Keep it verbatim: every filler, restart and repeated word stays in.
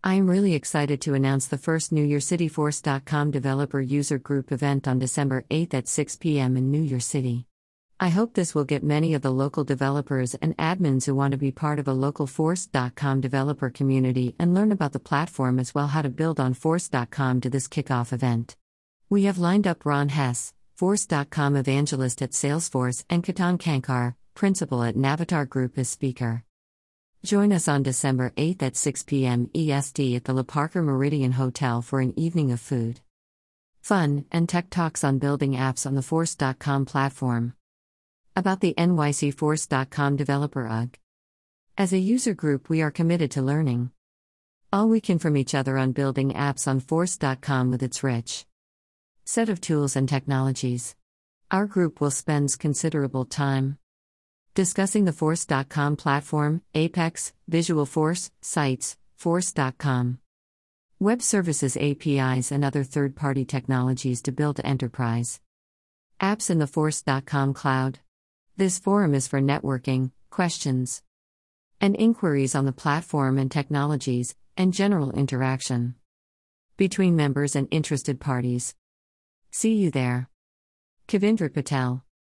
I am really excited to announce the first New York City Force dot com Developer User Group event on December eighth at six p.m. in New York City. I hope this will get many of the local developers and admins who want to be part of a local Force dot com developer community and learn about the platform as well how to build on Force dot com to this kickoff event. We have lined up Ron Hess, Force dot com evangelist at Salesforce, and Ketan Kankar, principal at Navatar Group, as speaker. Join us on December eighth at six p.m. E S T at the Le Parker Meridian Hotel for an evening of food, fun, and tech talks on building apps on the Force dot com platform. About the N Y C Force dot com Developer U G. As a user group, we are committed to learning all we can from each other on building apps on Force dot com with its rich set of tools and technologies. Our group will spend considerable time discussing the Force dot com platform, Apex, Visualforce, Sites, Force dot com, web services A P Is, and other third-party technologies to build enterprise apps in the Force dot com cloud. This forum is for networking, questions, and inquiries on the platform and technologies, and general interaction between members and interested parties. See you there. Kavindra Patel.